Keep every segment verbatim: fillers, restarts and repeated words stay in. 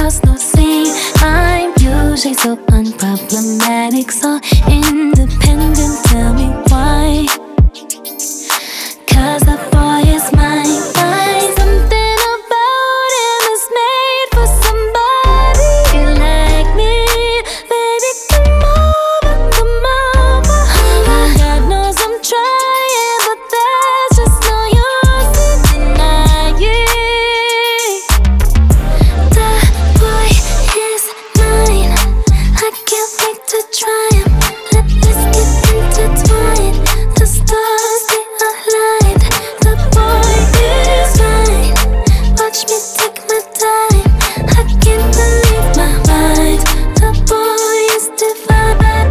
cause no scene. I'm usually so unproblematic, so independent. Tell me why? Cause that boy is mine, mine. Something about him is made for somebody like me. Baby, come over, come over. God knows I'm trying, but there's just no use in denying. That boy is mine. I can't wait to try him. Let's get intertwined. The stars, they align. The boy is mine. Watch me take my time. I can't believe my mind. The boy is divine.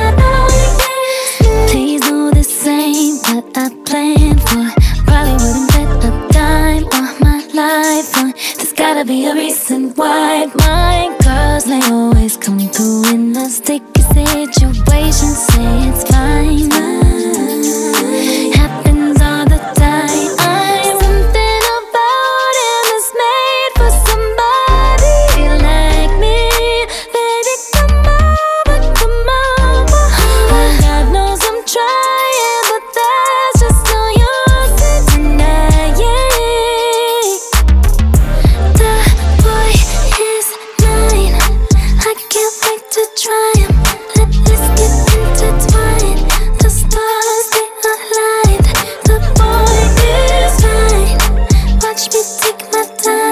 Please know this ain't what I planned for. Probably wouldn't bet a dime on my life on. There's gotta be a reason why my girls, they always come through in a sticky situation. Say it's fine. Happens all the time. Something about him is made for somebody like me. Baby, come over, come over. God knows I'm trying, but there's just no use in denying. The boy is mine. I can't wait to try him. Let's get intertwined. The stars, they align. The boy is mine. Watch me take my time.